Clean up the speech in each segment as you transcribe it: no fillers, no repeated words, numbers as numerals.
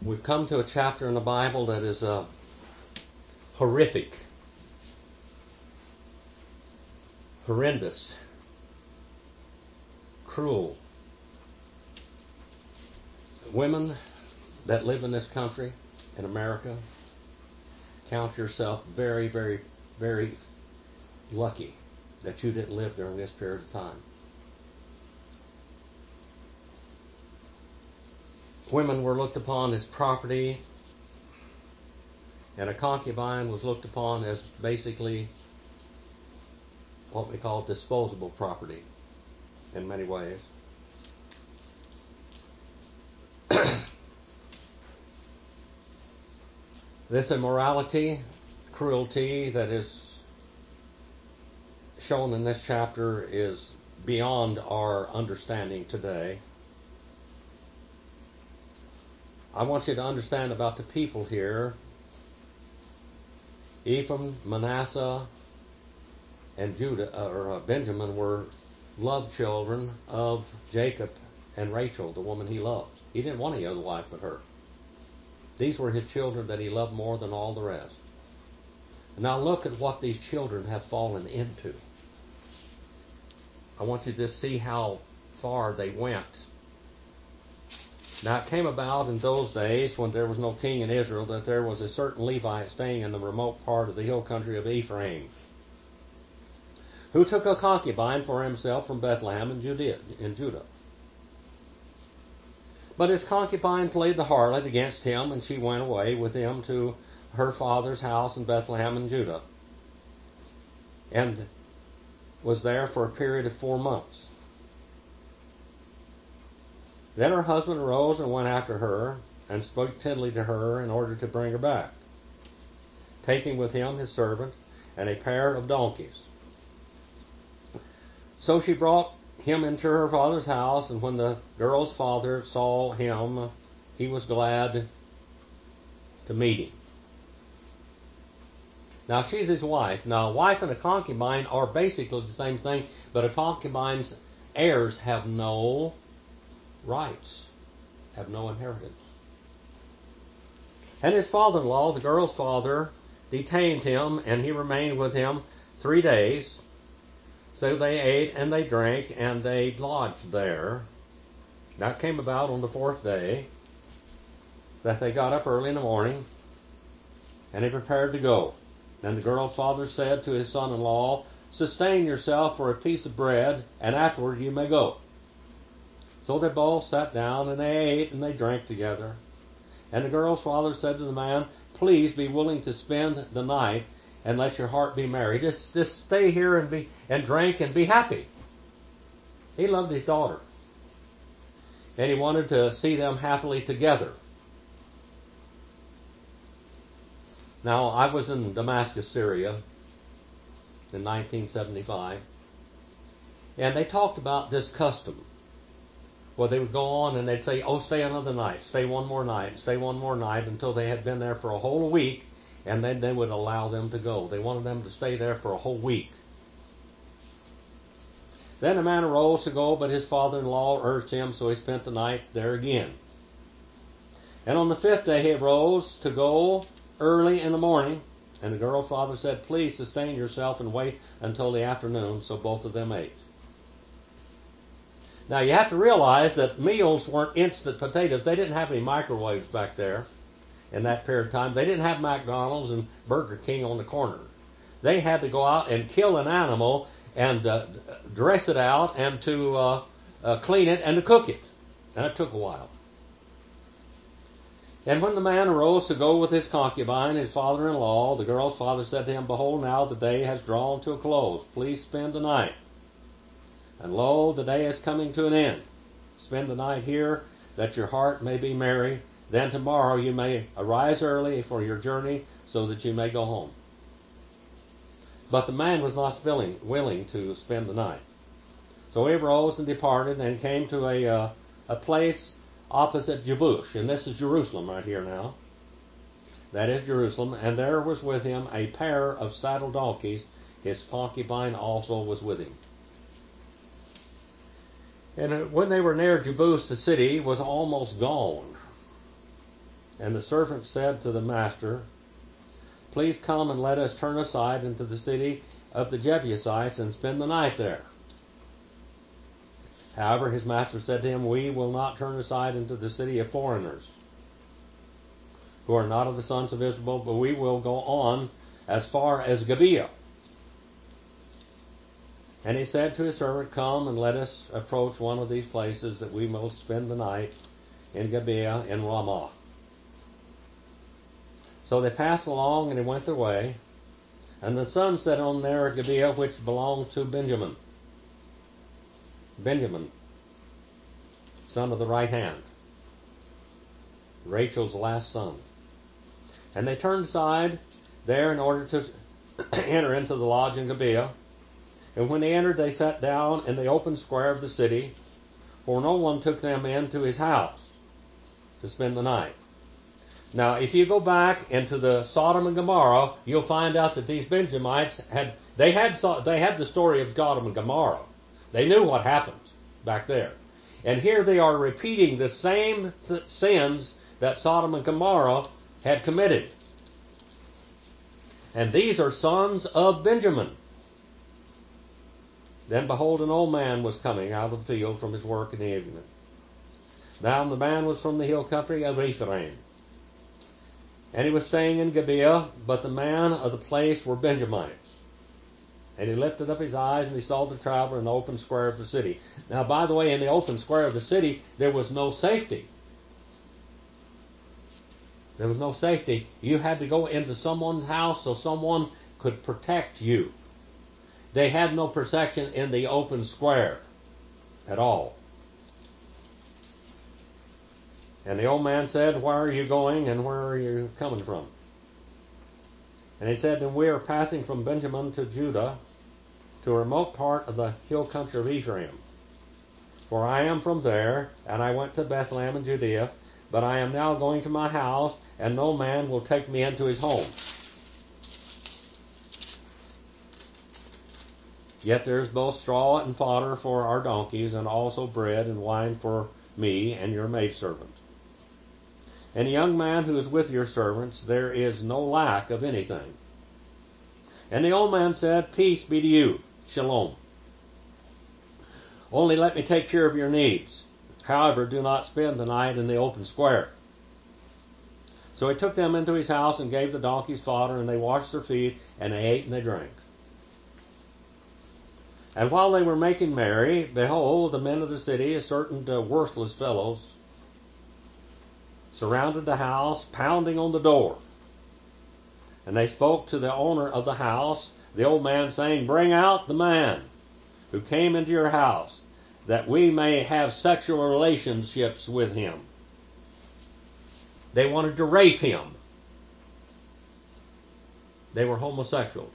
We've come to a chapter in the Bible that is horrific, horrendous, cruel. Women that live in this country, in America, count yourself very, very, very lucky that you didn't live during this period of time. Women were looked upon as property, and a concubine was looked upon as basically what we call disposable property in many ways. This immorality, cruelty that is shown in this chapter is beyond our understanding today. I want you to understand about the people here. Ephraim, Manasseh, and Benjamin were love children of Jacob and Rachel, the woman he loved. He didn't want any other wife but her. These were his children that he loved more than all the rest. Now look at what these children have fallen into. I want you to see how far they went. Now it came about in those days when there was no king in Israel that there was a certain Levite staying in the remote part of the hill country of Ephraim, who took a concubine for himself from Bethlehem in Judah. But his concubine played the harlot against him, and she went away with him to her father's house in Bethlehem in Judah, and was there for a period of 4 months. Then her husband arose and went after her, and spoke tenderly to her in order to bring her back, taking with him his servant and a pair of donkeys. So she brought him into her father's house, and when the girl's father saw him, he was glad to meet him. Now she's his wife. Now a wife and a concubine are basically the same thing, but a concubine's heirs have no rights, have no inheritance. And his father-in-law, the girl's father, detained him, and he remained with him 3 days. So they ate and they drank and they lodged there. That came about on the 4th day, that they got up early in the morning, and they prepared to go. Then the girl's father said to his son-in-law, "Sustain yourself for a piece of bread, and afterward you may go." So they both sat down and they ate and they drank together. And the girl's father said to the man, "Please be willing to spend the night and let your heart be merry. Just stay here and drink and be happy." He loved his daughter, and he wanted to see them happily together. Now, I was in Damascus, Syria in 1975, and they talked about this custom. Well, they would go on and they'd say, "Oh, stay another night, stay one more night, stay one more night," until they had been there for a whole week, and then they would allow them to go. They wanted them to stay there for a whole week. Then the man arose to go, but his father-in-law urged him, so he spent the night there again. And on the 5th day he arose to go early in the morning, and the girl's father said, "Please sustain yourself and wait until the afternoon," so both of them ate. Now you have to realize that meals weren't instant potatoes. They didn't have any microwaves back there in that period of time. They didn't have McDonald's and Burger King on the corner. They had to go out and kill an animal and dress it out and to clean it and to cook it. And it took a while. And when the man arose to go with his concubine, his father-in-law, the girl's father said to him, "Behold, now the day has drawn to a close. Please spend the night. And lo, the day is coming to an end. Spend the night here, that your heart may be merry. Then tomorrow you may arise early for your journey, so that you may go home." But the man was not willing to spend the night. So he arose and departed and came to a place opposite Jebush. And this is Jerusalem right here now. That is Jerusalem. And there was with him a pair of saddle donkeys. His concubine also was with him. And when they were near Jebush, the city was almost gone. And the servant said to the master, please come and let us turn aside into the city of the Jebusites and spend the night there. However, his master said to him, we will not turn aside into the city of foreigners, who are not of the sons of Israel, but we will go on as far as Gibeah. And he said to his servant, come and let us approach one of these places, that we may spend the night in Gibeah in Ramah. So they passed along, and they went their way. And the sun set on there at Gibeah, which belonged to Benjamin. Benjamin, son of the right hand, Rachel's last son. And they turned aside there in order to enter into the lodge in Gibeah. And when they entered, they sat down in the open square of the city, for no one took them into his house to spend the night. Now, if you go back into the Sodom and Gomorrah, you'll find out that these Benjamites had the story of Sodom and Gomorrah. They knew what happened back there. And here they are repeating the same sins that Sodom and Gomorrah had committed. And these are sons of Benjamin. Then behold, an old man was coming out of the field from his work in the evening. Now the man was from the hill country of Ephraim, and he was staying in Gibeah, but the man of the place were Benjamites. And he lifted up his eyes, and he saw the traveler in the open square of the city. Now, by the way, in the open square of the city, there was no safety. There was no safety. You had to go into someone's house so someone could protect you. They had no protection in the open square at all. And the old man said, where are you going and where are you coming from? And he said, and we are passing from Benjamin to Judah, to a remote part of the hill country of Ephraim. For I am from there, and I went to Bethlehem in Judea, but I am now going to my house, and no man will take me into his home. Yet there is both straw and fodder for our donkeys, and also bread and wine for me and your maidservant. And the young man who is with your servants, there is no lack of anything. And the old man said, peace be to you, shalom. Only let me take care of your needs. However, do not spend the night in the open square. So he took them into his house and gave the donkeys fodder, and they washed their feet, and they ate and they drank. And while they were making merry, behold, the men of the city, certain worthless fellows, surrounded the house, pounding on the door. And they spoke to the owner of the house, the old man, saying, bring out the man who came into your house, that we may have sexual relationships with him. They wanted to rape him. They were homosexuals.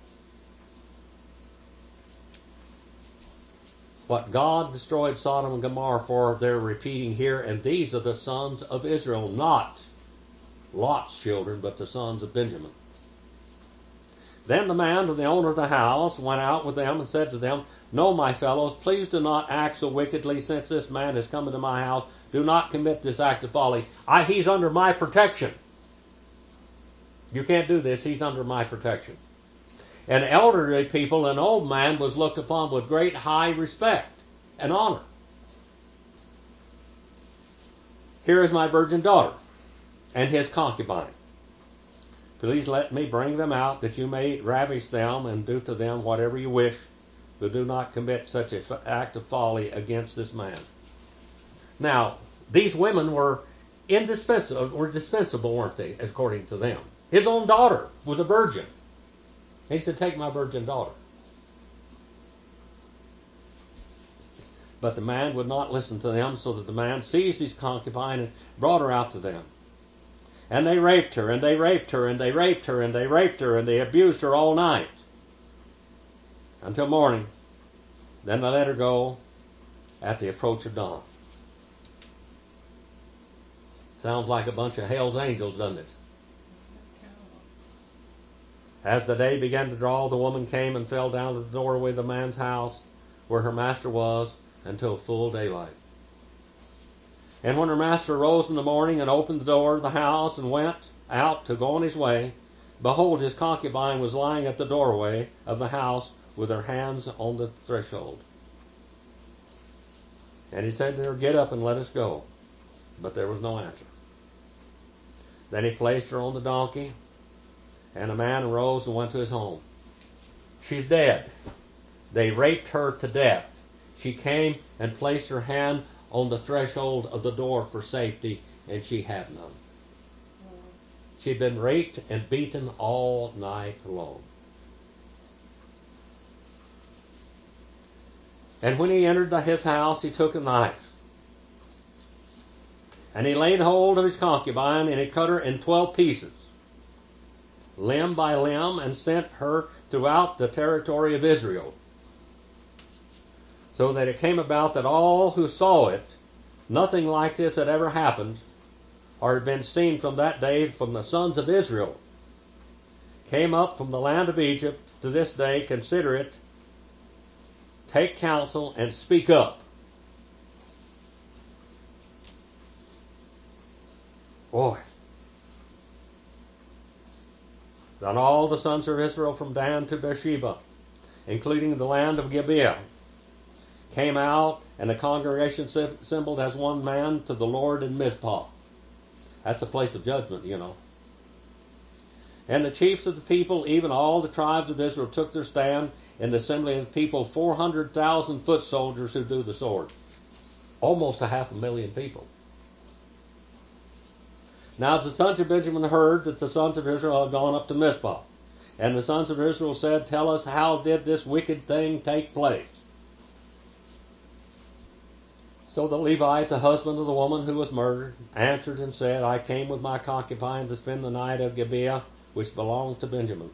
What God destroyed Sodom and Gomorrah for, they're repeating here, and these are the sons of Israel, not Lot's children, but the sons of Benjamin. Then the man, the owner of the house, went out with them and said to them, no, my fellows, please do not act so wickedly, since this man has come into my house. Do not commit this act of folly. He's under my protection. You can't do this. He's under my protection. And elderly people, an old man was looked upon with great high respect and honor. Here is my virgin daughter and his concubine. Please let me bring them out, that you may ravish them and do to them whatever you wish, but do not commit such an act of folly against this man. Now, these women were dispensable, weren't they, according to them? His own daughter was a virgin. He said, take my virgin daughter. But the man would not listen to them, so that the man seized his concubine and brought her out to them. And they raped her, and they raped her, and they raped her, and they raped her, and they abused her all night until morning. Then they let her go at the approach of dawn. Sounds like a bunch of hell's angels, doesn't it? As the day began to draw, the woman came and fell down to the doorway of the man's house where her master was until full daylight. And when her master arose in the morning and opened the door of the house and went out to go on his way, behold, his concubine was lying at the doorway of the house with her hands on the threshold. And he said to her, Get up and let us go. But there was no answer. Then he placed her on the donkey, and a man arose and went to his home. She's dead. They raped her to death. She came and placed her hand on the threshold of the door for safety, and she had none. She'd been raped and beaten all night long. And when he entered his house, he took a knife. And he laid hold of his concubine, and he cut her in 12 pieces, limb by limb, and sent her throughout the territory of Israel. So that it came about that all who saw it, nothing like this had ever happened, or had been seen from that day from the sons of Israel, came up from the land of Egypt to this day, consider it, take counsel, and speak up. Boy. Then all the sons of Israel from Dan to Beersheba, including the land of Gibeah, came out, and the congregation assembled as one man to the Lord in Mizpah. That's a place of judgment, you know. And the chiefs of the people, even all the tribes of Israel, took their stand in the assembly of the people, 400,000 foot soldiers who drew the sword. Almost 500,000 people. Now the sons of Benjamin heard that the sons of Israel had gone up to Mizpah. And the sons of Israel said, Tell us, how did this wicked thing take place? So the Levite, the husband of the woman who was murdered, answered and said, I came with my concubine to spend the night at Gibeah, which belonged to Benjamin.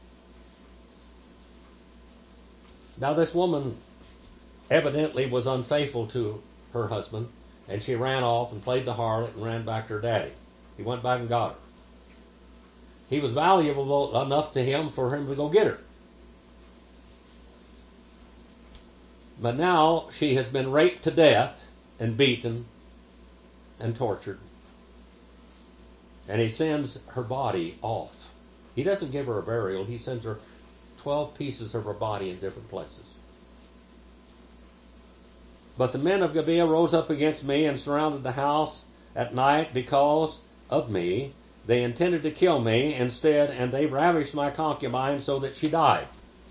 Now this woman evidently was unfaithful to her husband, and she ran off and played the harlot and ran back to her daddy. He went back and got her. He was valuable enough to him for him to go get her. But now she has been raped to death and beaten and tortured. And he sends her body off. He doesn't give her a burial. He sends her 12 pieces of her body in different places. But the men of Gibeah rose up against me and surrounded the house at night because of me. They intended to kill me instead, and they ravished my concubine so that she died.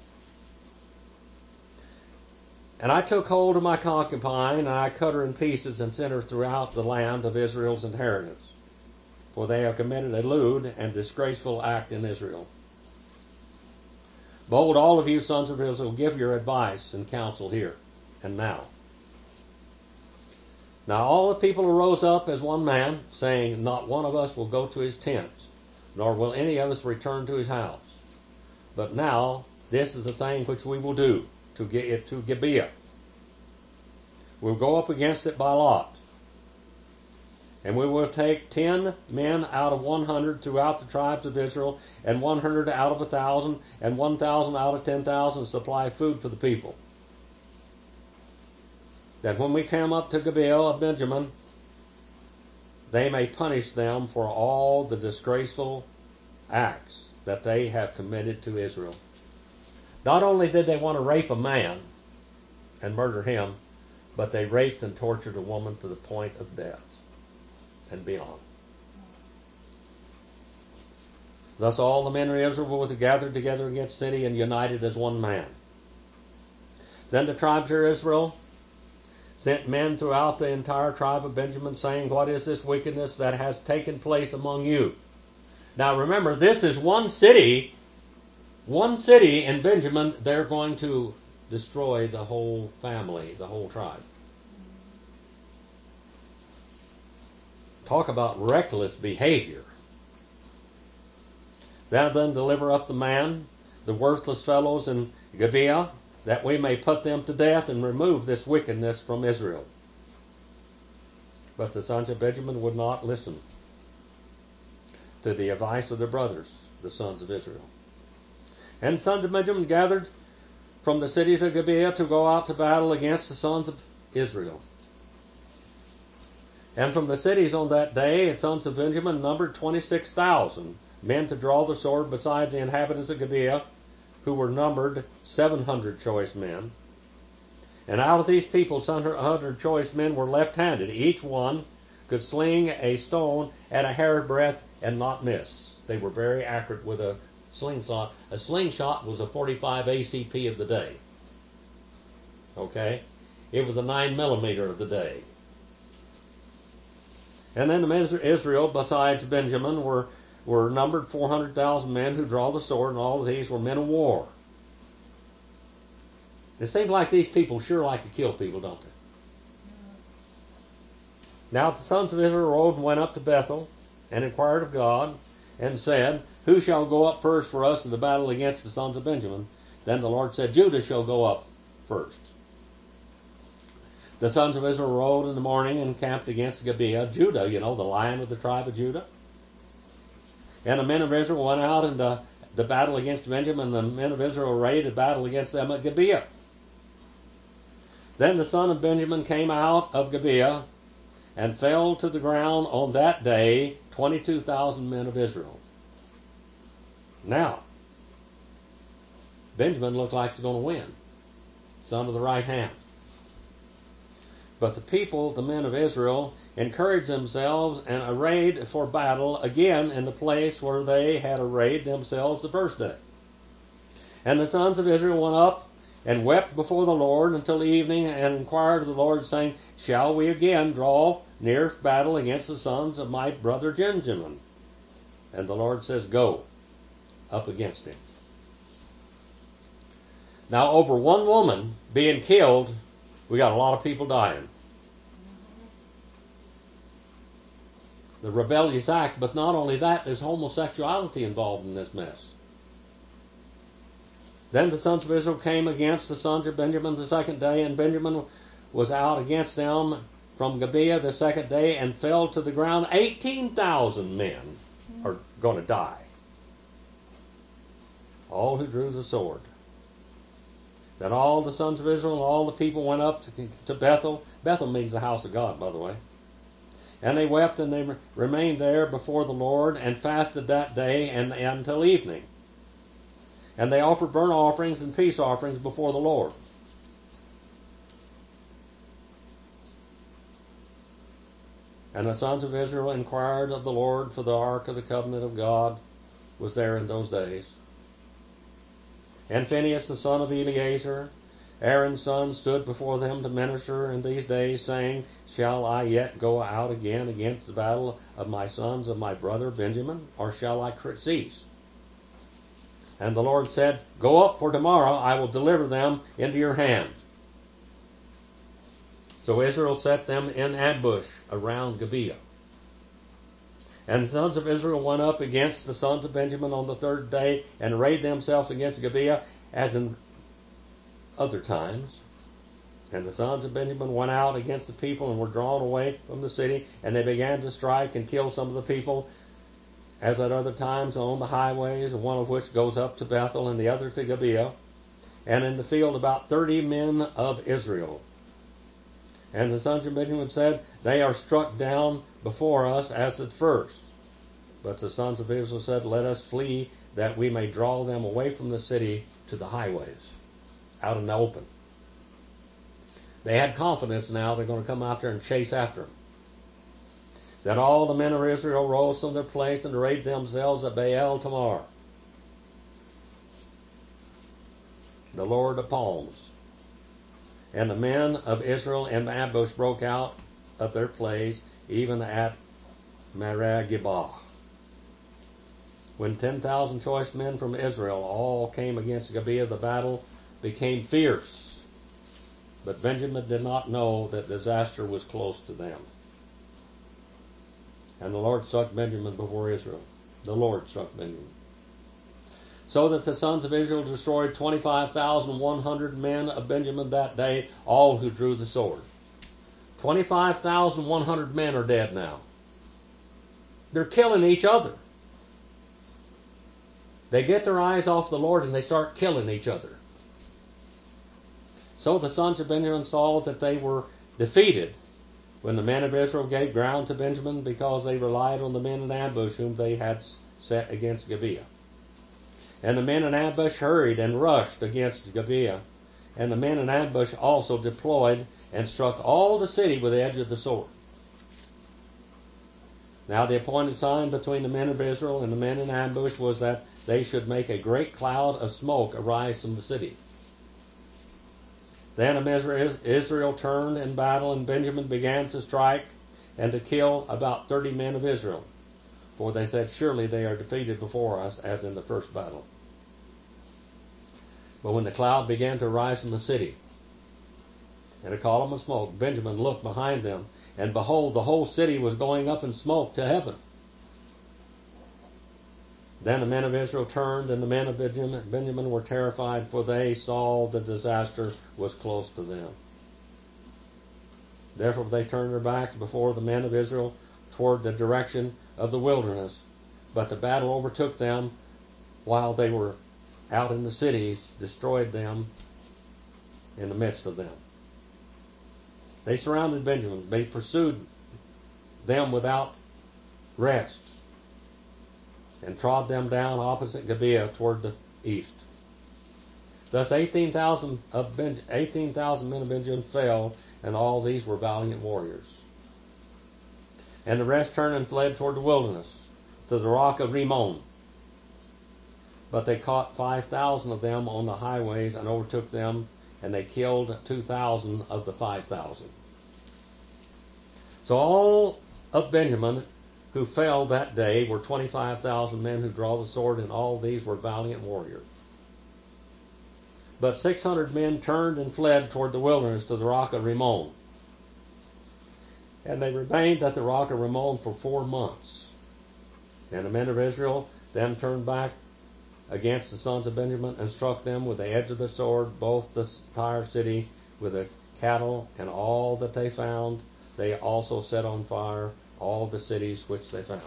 And I took hold of my concubine, and I cut her in pieces and sent her throughout the land of Israel's inheritance. For they have committed a lewd and disgraceful act in Israel. Behold, all of you sons of Israel, give your advice and counsel here and now. Now all the people arose up as one man, saying, Not one of us will go to his tent, nor will any of us return to his house. But now this is the thing which we will do, to get it to Gibeah. We'll go up against it by lot. And we will take 10 men out of 100 throughout the tribes of Israel, and 100 out of 1,000, and 1,000 out of 10,000 supply food for the people. That when we come up to Gibeah of Benjamin, they may punish them for all the disgraceful acts that they have committed to Israel. Not only did they want to rape a man and murder him, but they raped and tortured a woman to the point of death and beyond. Thus all the men of Israel were gathered together against the city and united as one man. Then the tribes of Israel sent men throughout the entire tribe of Benjamin, saying, What is this wickedness that has taken place among you? Now remember, this is one city in Benjamin. They're going to destroy the whole family, the whole tribe. Talk about reckless behavior. Thou then deliver up the man, the worthless fellows in Gibeah, that we may put them to death and remove this wickedness from Israel. But the sons of Benjamin would not listen to the advice of their brothers, the sons of Israel. And the sons of Benjamin gathered from the cities of Gibeah to go out to battle against the sons of Israel. And from the cities on that day, the sons of Benjamin numbered 26,000 men to draw the sword, besides the inhabitants of Gibeah, who were numbered 700 choice men. And out of these people, 700 choice men were left-handed. Each one could sling a stone at a hair's breadth and not miss. They were very accurate with a slingshot. A slingshot was a 45 ACP of the day. Okay? It was a 9mm of the day. And then the men of Israel, besides Benjamin, were numbered 400,000 men who draw the sword, and all of these were men of war. It seems like these people sure like to kill people, don't they? Now the sons of Israel rose and went up to Bethel, and inquired of God, and said, Who shall go up first for us in the battle against the sons of Benjamin? Then the Lord said, Judah shall go up first. The sons of Israel rode in the morning and camped against Gibeah. Judah, the lion of the tribe of Judah. And the men of Israel went out into the battle against Benjamin, and the men of Israel arrayed a battle against them at Gibeah. Then the son of Benjamin came out of Gibeah, and fell to the ground on that day 22,000 men of Israel. Now, Benjamin looked like he's going to win. Son of the right hand. But the people, the men of Israel, encouraged themselves and arrayed for battle again in the place where they had arrayed themselves the first day. And the sons of Israel went up and wept before the Lord until evening, and inquired of the Lord, saying, Shall we again draw near battle against the sons of my brother Benjamin? And the Lord says, Go up against him. Now, over one woman being killed, we got a lot of people dying. The rebellious acts, but not only that, there's homosexuality involved in this mess. Then the sons of Israel came against the sons of Benjamin the second day, and Benjamin was out against them from Gibeah the second day, and fell to the ground. 18,000 men are going to die. All who drew the sword. Then all the sons of Israel and all the people went up to Bethel. Bethel means the house of God, by the way. And they wept, and they remained there before the Lord, and fasted that day and until evening. And they offered burnt offerings and peace offerings before the Lord. And the sons of Israel inquired of the Lord, for the ark of the covenant of God was there in those days. And Phinehas, the son of Eleazar, Aaron's son, stood before them to minister in these days, saying, Shall I yet go out again against the battle of my sons of my brother Benjamin, or shall I cease? And the Lord said, Go up, for tomorrow I will deliver them into your hand. So Israel set them in ambush around Gibeah. And the sons of Israel went up against the sons of Benjamin on the third day, and arrayed themselves against Gibeah, as in other times. And the sons of Benjamin went out against the people, and were drawn away from the city, and they began to strike and kill some of the people, as at other times on the highways, one of which goes up to Bethel, and the other to Gibeah, and in the field about 30 men of Israel. And the sons of Benjamin said, They are struck down before us as at first. But the sons of Israel said, Let us flee, that we may draw them away from the city to the highways, out in the open. They had confidence now they're going to come out there and chase after them. Then all the men of Israel rose from their place and arrayed themselves at Baal Tamar, the Lord of palms. And the men of Israel in ambush broke out of their place, even at Meragibah. When 10,000 choice men from Israel all came against Gibeah, the battle became fierce. But Benjamin did not know that disaster was close to them. And the Lord struck Benjamin before Israel. The Lord struck Benjamin. So that the sons of Israel destroyed 25,100 men of Benjamin that day, all who drew the sword. 25,100 men are dead now. They're killing each other. They get their eyes off the Lord and they start killing each other. So the sons of Benjamin saw that they were defeated, when the men of Israel gave ground to Benjamin, because they relied on the men in ambush whom they had set against Gibeah. And the men in ambush hurried and rushed against Gibeah. And the men in ambush also deployed and struck all the city with the edge of the sword. Now the appointed sign between the men of Israel and the men in ambush was that they should make a great cloud of smoke arise from the city. Then Israel turned in battle, and Benjamin began to strike and to kill about 30 men of Israel. For they said, surely they are defeated before us, as in the first battle. But when the cloud began to rise from the city, and a column of smoke, Benjamin looked behind them, and behold, the whole city was going up in smoke to heaven. Then the men of Israel turned, and the men of Benjamin were terrified, for they saw the disaster was close to them. Therefore they turned their backs before the men of Israel toward the direction of the wilderness. But the battle overtook them while they were out in the cities, destroyed them in the midst of them. They surrounded Benjamin. They pursued them without rest, and trod them down opposite Gibeah toward the east. Thus 18,000 men of Benjamin fell, and all these were valiant warriors. And the rest turned and fled toward the wilderness, to the rock of Rimmon. But they caught 5,000 of them on the highways and overtook them, and they killed 2,000 of the 5,000. So all of Benjamin who fell that day were 25,000 men who draw the sword, and all these were valiant warriors. But 600 men turned and fled toward the wilderness to the rock of Rimmon. And they remained at the rock of Rimmon for 4 months. And the men of Israel then turned back against the sons of Benjamin and struck them with the edge of the sword, both the entire city with the cattle and all that they found. They also set on fire all the cities which they found.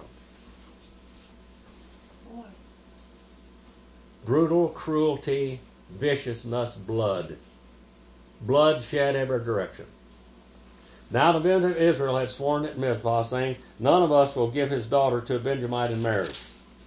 Brutal cruelty, viciousness, blood. Blood shed every direction. Now the men of Israel had sworn at Mizpah, saying, none of us will give his daughter to a Benjamite in marriage.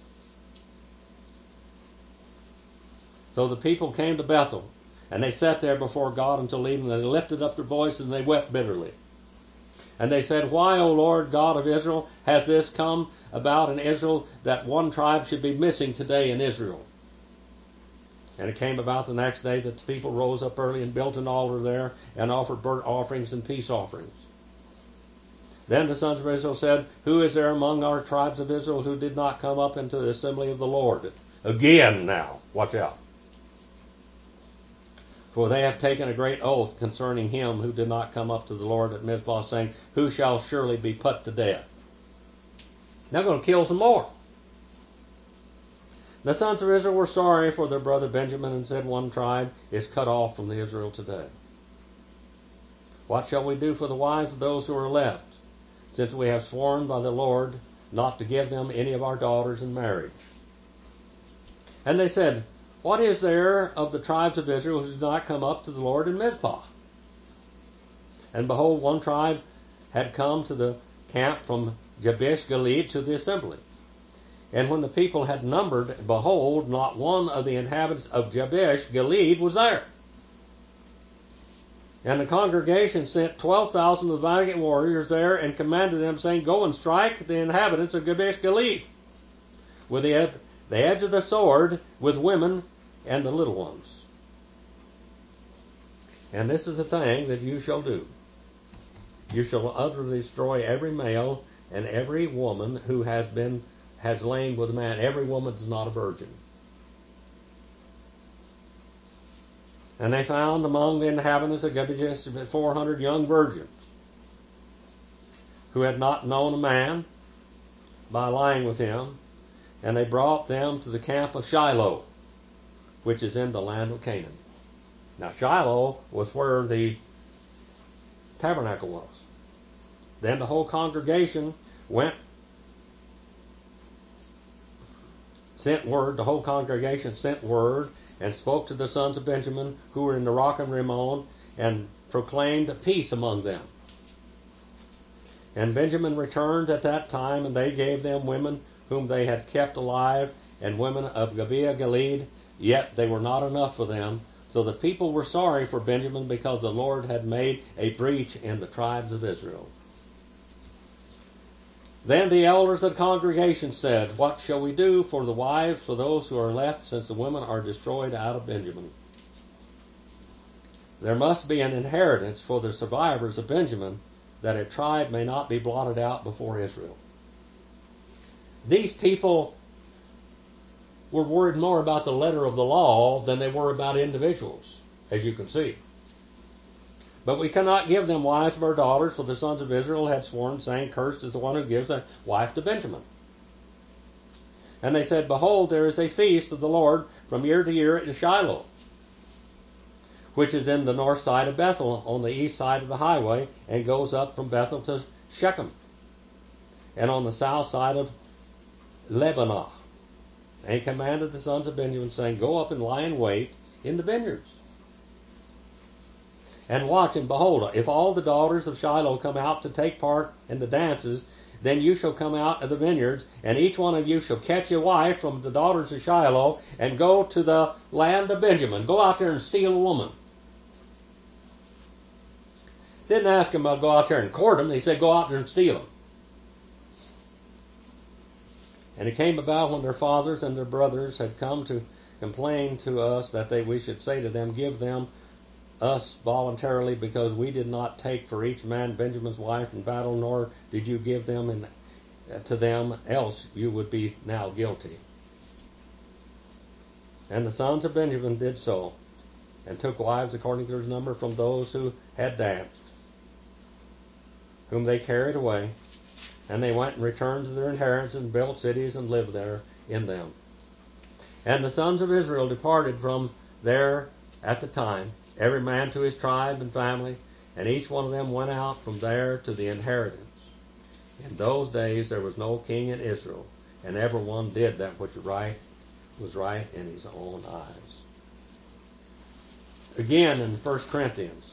So the people came to Bethel, and they sat there before God until evening. They lifted up their voices, and they wept bitterly. And they said, why, O Lord God of Israel, has this come about in Israel, that one tribe should be missing today in Israel? And it came about the next day that the people rose up early and built an altar there, and offered burnt offerings and peace offerings. Then the sons of Israel said, who is there among our tribes of Israel who did not come up into the assembly of the Lord? Again now, watch out. For they have taken a great oath concerning him who did not come up to the Lord at Mizpah, saying, who shall surely be put to death. They're going to kill some more. The sons of Israel were sorry for their brother Benjamin, and said, one tribe is cut off from the Israel today. What shall we do for the wives of those who are left, since we have sworn by the Lord not to give them any of our daughters in marriage? And they said, what is there of the tribes of Israel who did not come up to the Lord in Mizpah? And behold, one tribe had come to the camp from Jabesh Gilead to the assembly. And when the people had numbered, behold, not one of the inhabitants of Jabesh Gilead was there. And the congregation sent 12,000 of the valiant warriors there, and commanded them, saying, go and strike the inhabitants of Jabesh Gilead with the edge of the sword, with women and the little ones. And this is the thing that you shall do. You shall utterly destroy every male and every woman who has lain with a man. Every woman is not a virgin. And they found among the inhabitants of Gibeah 400 young virgins who had not known a man by lying with him, and they brought them to the camp of Shiloh, which is in the land of Canaan. Now Shiloh was where the tabernacle was. Then the whole congregation sent word and spoke to the sons of Benjamin who were in the rock of Rimmon, and proclaimed peace among them. And Benjamin returned at that time, and they gave them women whom they had kept alive, and women of Gibeah Gilead, yet they were not enough for them. So the people were sorry for Benjamin, because the Lord had made a breach in the tribes of Israel. Then the elders of the congregation said, What shall we do for the wives for those who are left, since the women are destroyed out of Benjamin? There must be an inheritance for the survivors of Benjamin, that a tribe may not be blotted out before Israel. These people were worried more about the letter of the law than they were about individuals, as you can see. But we cannot give them wives for our daughters, for the sons of Israel had sworn, saying, Cursed is the one who gives a wife to Benjamin. And they said, Behold, there is a feast of the Lord from year to year at Shiloh, which is in the north side of Bethel, on the east side of the highway, and goes up from Bethel to Shechem, and on the south side of Lebanah. And he commanded the sons of Benjamin, saying, Go up and lie in wait in the vineyards, and watch, and behold, if all the daughters of Shiloh come out to take part in the dances, then you shall come out of the vineyards, and each one of you shall catch a wife from the daughters of Shiloh, and go to the land of Benjamin. Go out there and steal a woman. Didn't ask him about go out there and court them. He said, Go out there and steal them. And it came about when their fathers and their brothers had come to complain to us that we should say to them, Give them us voluntarily, because we did not take for each man Benjamin's wife in battle, nor did you give them to them, else you would be now guilty. And the sons of Benjamin did so, and took wives according to their number from those who had danced, whom they carried away. And they went and returned to their inheritance, and built cities, and lived there in them. And the sons of Israel departed from there at the time, every man to his tribe and family, and each one of them went out from there to the inheritance. In those days there was no king in Israel, and every one did that which was right in his own eyes. Again in 1 Corinthians,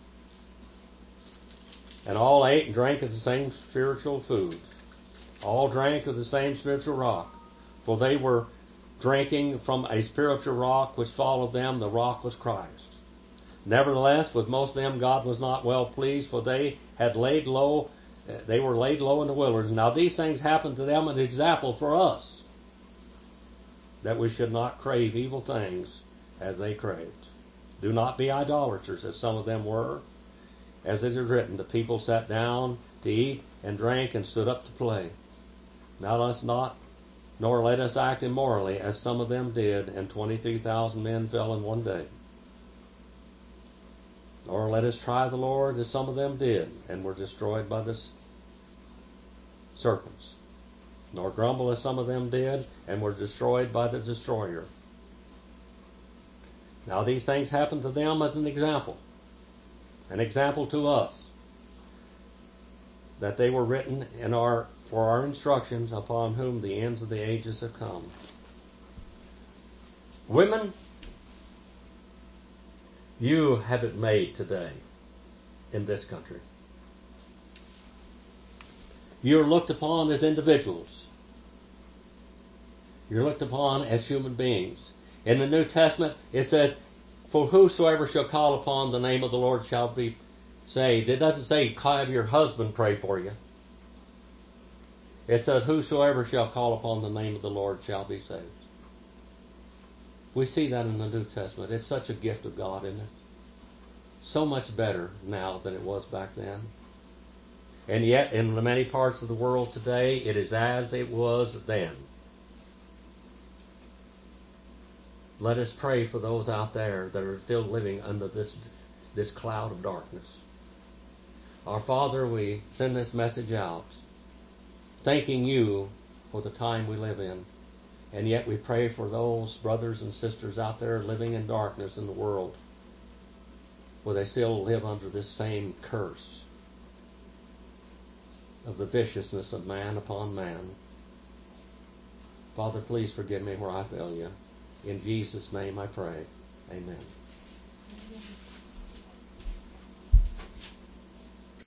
and all ate and drank of the same spiritual food. All drank of the same spiritual rock, for they were drinking from a spiritual rock which followed them. The rock was Christ. Nevertheless, with most of them God was not well pleased, for they were laid low in the wilderness. Now these things happened to them, an example for us, that we should not crave evil things as they craved. Do not be idolaters, as some of them were. As it is written, the people sat down to eat and drank, and stood up to play. Now let us not, nor let us act immorally, as some of them did, and 23,000 men fell in one day. Nor let us try the Lord, as some of them did, and were destroyed by the serpents. Nor grumble, as some of them did, and were destroyed by the destroyer. Now these things happened to them as an example to us, that they were written for our instructions, upon whom the ends of the ages have come. Women, you have it made today in this country. You're looked upon as individuals. You're looked upon as human beings. In the New Testament, it says, For whosoever shall call upon the name of the Lord shall be saved. It doesn't say have your husband pray for you. It says whosoever shall call upon the name of the Lord shall be saved. We see that in the New Testament. It's such a gift of God, isn't it? So much better now than it was back then. And yet, in many parts of the world today, it is as it was then. Let us pray for those out there that are still living under this cloud of darkness. Our Father, we send this message out, thanking you for the time we live in. And yet we pray for those brothers and sisters out there living in darkness in the world, where they still live under this same curse of the viciousness of man upon man. Father, please forgive me where I fail you. In Jesus' name I pray. Amen.